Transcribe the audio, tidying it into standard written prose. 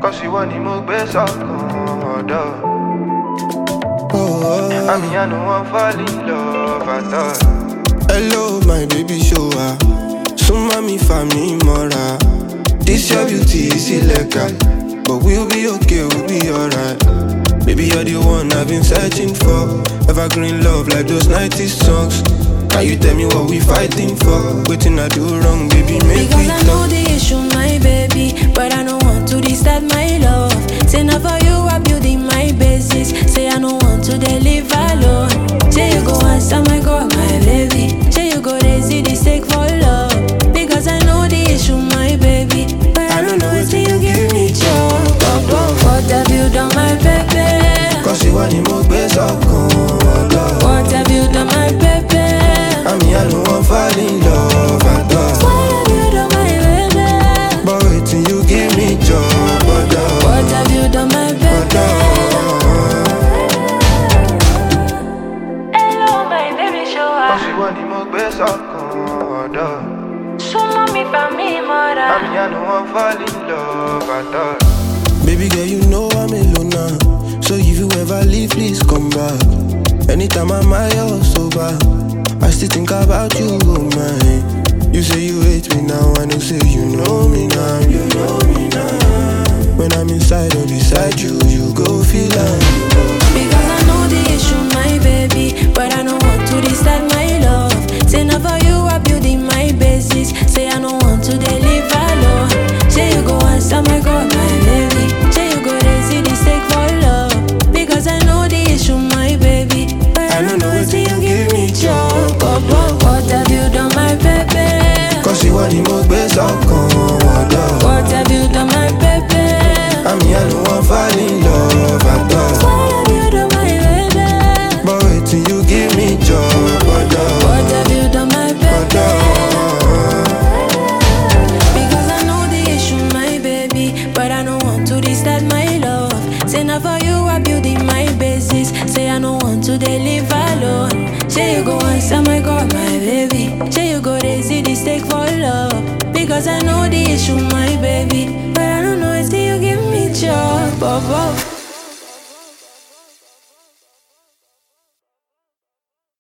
Cause you want to move best up, I mean, I know I'm falling in love, I thought. Hello, my baby, show her. So mommy, family, mora. This your beauty is illegal, but we'll be okay, we'll be alright. Baby, you're the one I've been searching for. Evergreen love like those 90s songs. Can you tell me what we fighting for? Waiting I do wrong, baby, make because me I know the issue, my baby, but I don't want to disturb my love. Say now for you, I'm building my basis. Say I don't want to live alone. Say you go answer my girl, my baby. Say you go raise the stake for love. Because I know the issue, my baby, but I don't know until you give me joy. What have you done, my baby? Cause you want to move best up, what have you done, my baby? I mean, I know I'm falling in love, I thought. What have you done, my baby? But wait till you give me joy, what have you done, my baby? Hello, my baby, show her. Cause you want to move best up, So mommy, family, mother. I mean, I know I'm falling in love, I thought. Baby girl, you know I'm alone now. So if you ever leave, please come back. Anytime I'm high or sober, I still think about you, oh my. You say you hate me now, I know say you know me now, you know me now. When I'm inside or beside you, you go feel like. Because I know the issue, my baby, but I don't want to disturb my love. Say now for you, I'm building my basis. Say I don't want to live alone. Say you go answer my girl, my baby. Say you go raise the stake for love. Because I know the issue, my baby, but I don't know until you give me joy. What have you done, my baby? Cause you want to move best up, what have you done, my baby? I mean, I know I'm falling in love, I thought. What have you done, my baby? But wait till you give me joy, what have you done, my baby? Because I know the issue, my baby, but I don't want to disturb my love. Say now for you, I'm building my basis. Say I don't want to live alone. Say you go answer my girl, my baby. Say you go raise the stake for love. Because I know the issue, my baby, but I don't know until you give me joy.